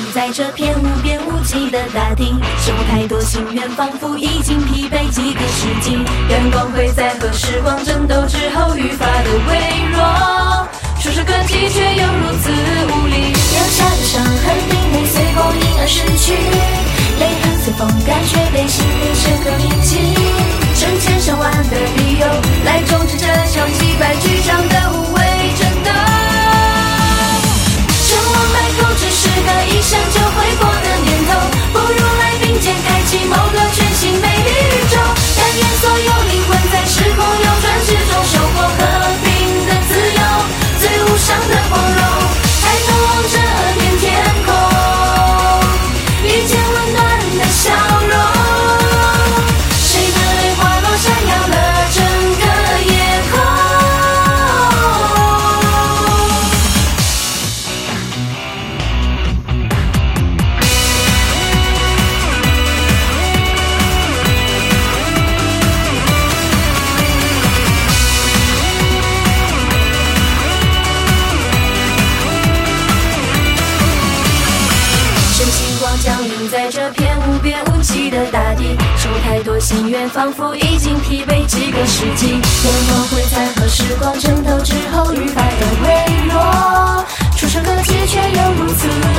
在这片无边无际的大地，生活太多心愿，仿佛已经疲惫几个世纪。阳光会在和时光争斗之后愈发的微弱，触手可及却又如此无力。留下的伤痕并没随光阴而逝去，泪痕随风干却被心里深刻铭记。成千上万的理由来终止这场击败剧场的无谓争斗。成王败寇只是个一生就会过的念头，不如来并肩开启某个全新美丽宇宙。但愿所有灵魂在时空流转之中收获和平的自由，最无上的光荣。抬头望着片天空，遇见温暖的笑容。谁的泪花落闪耀了整个夜空。降临在这片无边无际的大地，受太多心愿，仿佛已经疲惫几个世纪。阳光会在和时光争斗之后愈发的微弱，触手可及却又如此